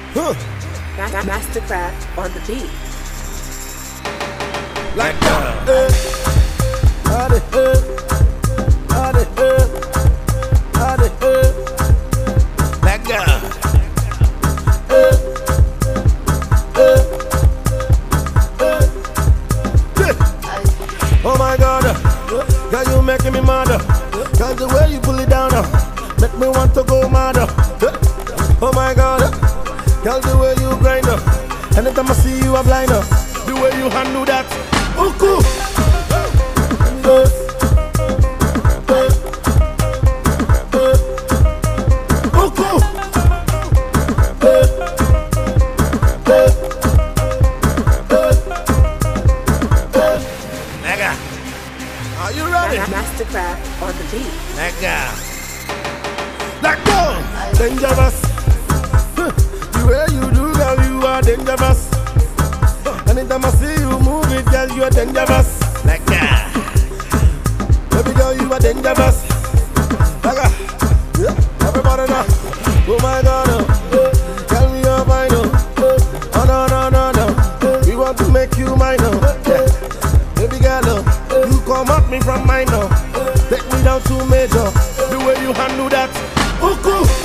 Mastercraft on the beat. Like Let go. Oh my God, girl, you making me mad. Girl, the way you pull it down, make me want to go mad. Oh my God, girl, the way you grind. Anytime I see you, I'm blind. The way you handle that, oh cool. Are you ready? Mastercraft on the beat. Let go. Dangerous. The way you do, girl, you are dangerous. Anytime I see you move it, girl, you are dangerous. Baby girl, you are dangerous. Everybody know. Oh my God, tell me you're fine. Oh no, no, no, no. We want to make you mine. Baby girl, you come at me from minor, take me down to major. The way you handle that, oh cool.